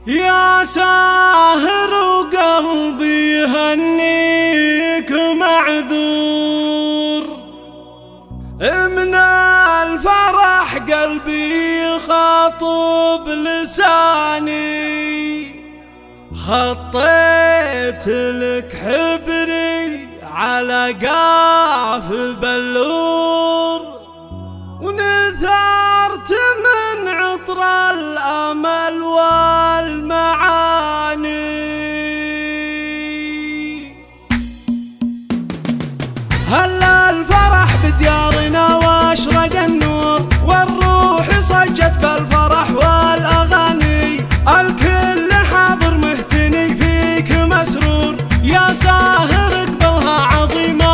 يا ساهر وقلبي يهنيك معذور، من الفرح قلبي يخاطب لساني، خطيت لك حبري على قاف بلور، ونثرت من عطر الأمل والمعاني. هلا الفرح بديارنا واشرق النور، والروح صجت بالفرح والأغاني، الكل حاضر مهتني فيك مسرور، يا ساهر اقبلها عظيم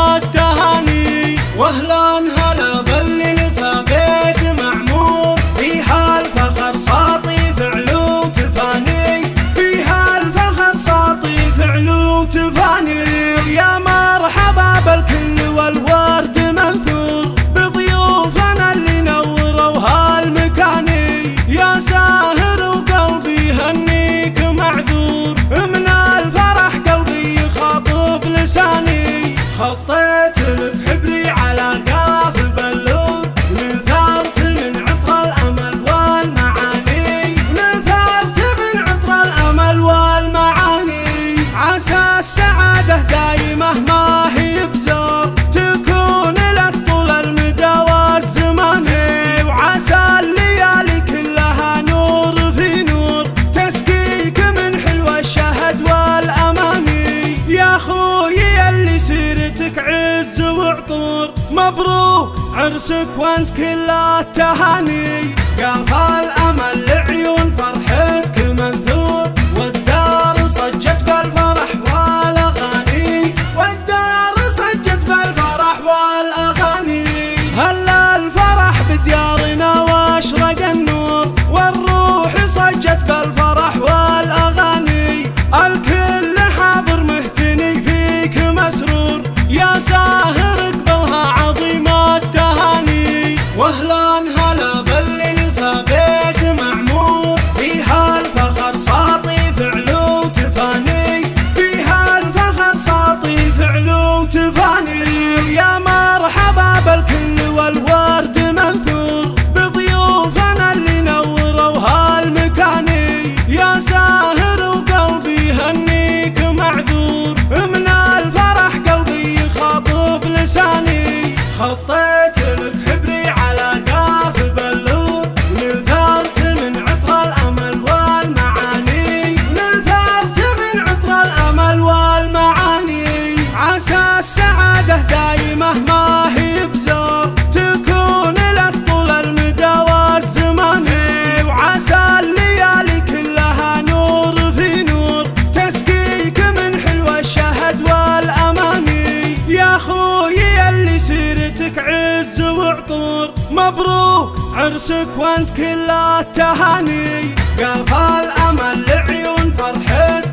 التهاني. واهلا هلا باللي لفى بيت معمور، فيها الفخر ساطي فعلو تفاني، فيها الفخر ساطي فعلو تفاني. يا مرحبا بالكل والورد منثور، بضيوفنا اللي نوروا هالمكاني، يا ساهر وقلبي يهنيك معذور، من الفرح قلبي يخاطب لساني، خطيت لك حبري على قاف بلور، ونثرت من عطر الأمل والمعاني، ونثرت من عطر الأمل والمعاني. عسى السعادة دايمة ما هي بزور، تكون لك طول المدى والزمان، وعسى الليالي كلها نور في نور، تسقيك من حلو الشهد والأماني. يا خويي اللي سيرتك عز وعطور، مبروك عرسك وانت كل التهاني، قاف الأمل لعيون فرحتك منثور، والدار صجت بالفرح والأغاني، والدار صجت بالفرح والأغاني. هلا الفرح بديارنا واشرق النور، والروح صجت بالفرح والأغاني، الكل حاضر مهتني فيك مسرور، يا ساهر اقبلها عظيم التهاني. واهلا هلا باللي لفى بيت معمور، فيها الفخر ساطي فعلو تفاني، فيها الفخر ساطي فعلو تفاني. يا مرحبا بالكل والورد منثور، بضيوفنا اللي نوروا هالمكاني، يا ساهر وقلبي يهنيك معذور، من الفرح قلبي يخاطب لساني، خطيت لك حبري على قاف بلور، ونثرت من عطر الأمل والمعاني، ونثرت من عطر الأمل والمعاني. عسى السعادة دايمة ما هي بزور، تكون لك طول المدى والزمان، وعسى الليالي كلها نور في نور، تسقيك من حلو الشهد والأماني. يا خويي اللي سيرتك عز وعطور، مبروك عرسك وانت كل التهاني، قاف الأمل لعيون فرحتك